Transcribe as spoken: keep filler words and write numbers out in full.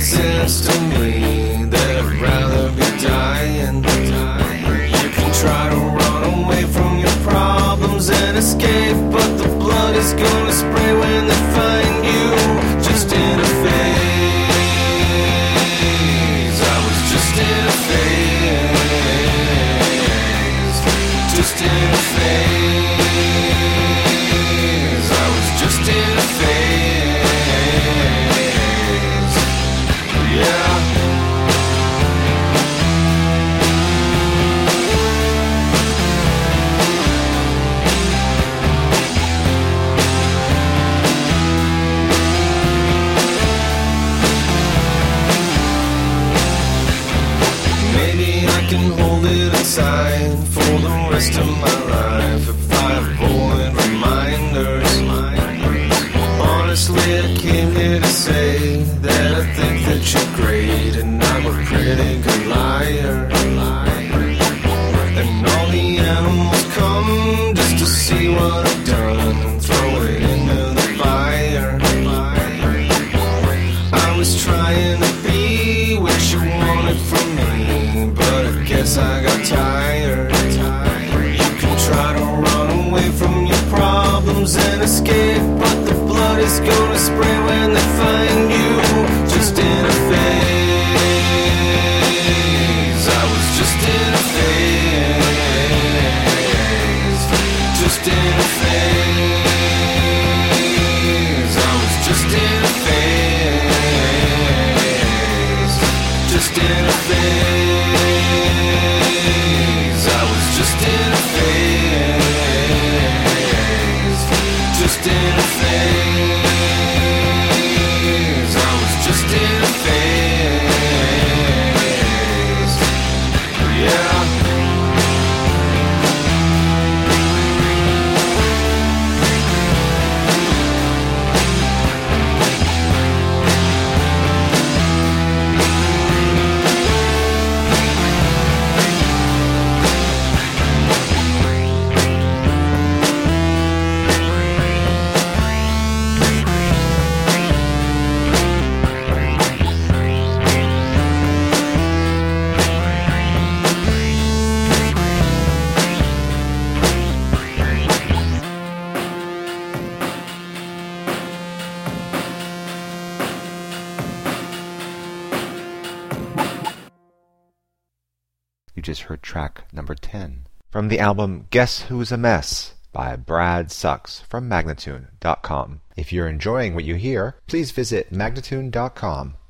sense to me that I'd rather be dying. You can try to run away from your problems and escape, but the blood is gonna spray when they find you. Just in a phase, I was just in a phase, just in a phase, I was just in a phase, yeah. I can hold it inside for the rest of my life if I avoid reminders. Honestly, I came here to say that I think that you're great and I'm a pretty good liar. And all the animals come just to see what I've done and throw it into the fire. I was trying to be what you wanted from me, but I guess I got tired. You can try to run away from your problems and escape, but the blood is gonna spray when they find you. Just in a phase, I was just in a phase, just in a phase, I was just in a phase, just in a phase, I was just in a phase, just in a phase, I was just in a phase, yeah. You just heard track number ten from the album Guess Who's a Mess by Brad Sucks from Magnatune dot com. If you're enjoying what you hear, please visit Magnatune dot com